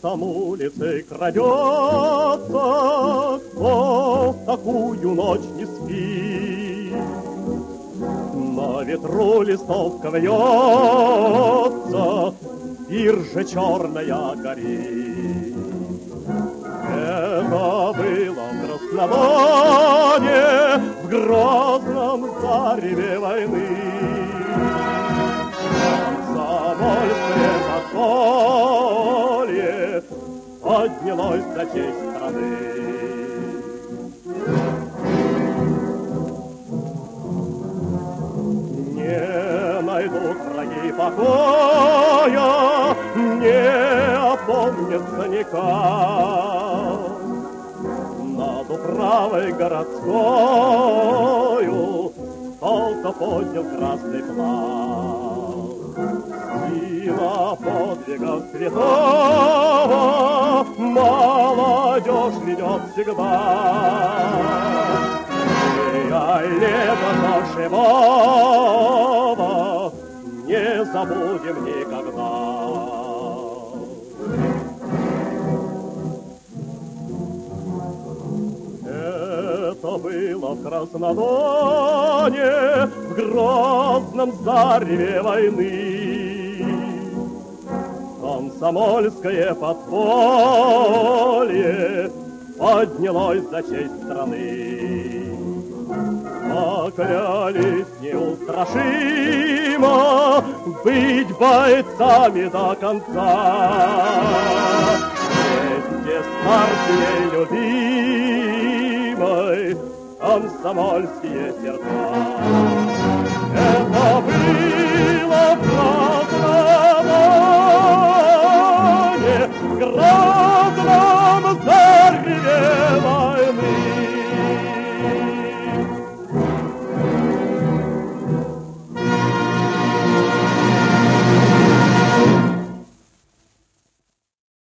комсомолицы крадется, кто в такую ночь не спит. На ветру листовка вьется, биржа черная горит. Это было в Краснодоне, в грозном зареве войны. Комсомольское подполье поднялось за честь страны. Не найдут враги покоя, не опомнятся никак. Над управой городскою кто-то поднял красный флаг. Сила подвигов святого молодежь ведет всегда. Лето нашего не забудем никогда. Это было в Краснодоне, в грозном зареве войны. Комсомольское подполье поднялось за честь страны. Поклялись неустрашимо быть бойцами до конца. Вместе с партией любимой комсомольские сердца.